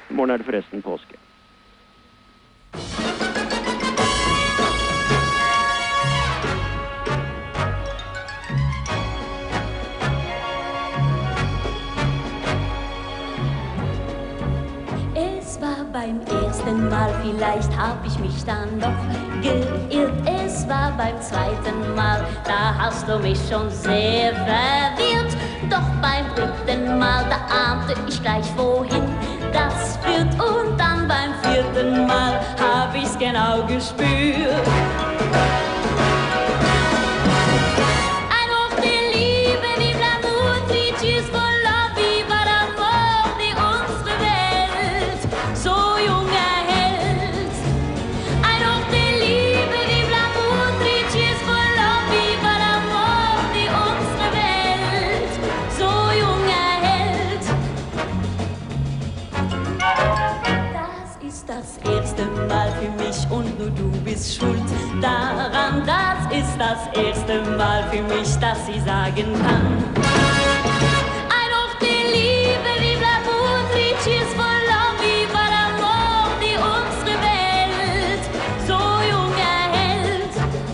I morgen er det forresten påske. Es war beim ersten Mal, vielleicht hab ich mich dann noch geirrt. Es war beim zweiten Mal, da hast du mich schon sehr verwirrt. Doch beim dritten Mal, da ahnte ich gleich wohin das führt. Und dann beim vierten Mal hab ich's genau gespürt. Ein Hoch der Liebe, vive l'amour, three cheers for love, viva l'amor, die unsere Welt so jung erhält. Ein Hoch der Liebe, vive l'amour, three cheers for love, viva l'amor, die unsere Welt so jung erhält. Das ist das erste Mal für mich und nur du bist schuld daran. Das ist das erste Mal für mich, dass ich sagen kann: Ein Hoch der Liebe, vive l'amour, three cheers for love, viva l'amor, die unsere Welt so jung erhält.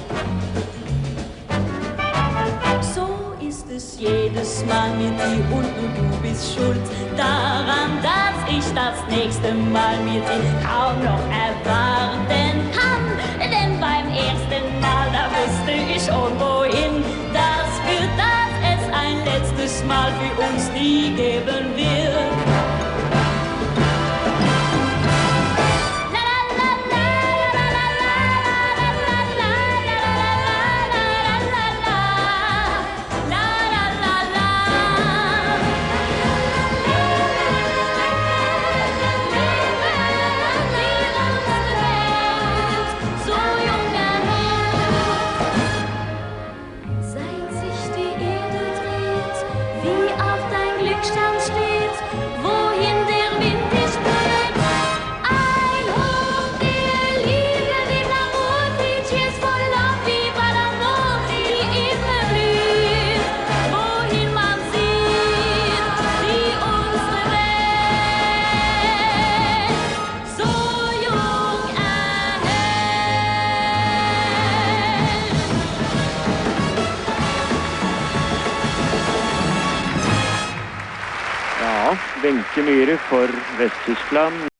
So ist es jedes Mal mit dir und nur du bist schuld daran, dass ich das nächste Mal mit dir kaum noch erwarten kann. Denn beim ersten Mal, da wusste ich schon wohin das führt, dass es ein letztes Mal für uns nie geben wird. Stern steht, wohin der Wind dich bläht. Ein Hoch der Liebe, vive l'amour, three cheers for love, viva l'amor, die immer blüht, wohin man sieht, die unsere Welt so jung erhält. Ja, Wenche Myhre for Vest-Tyskland.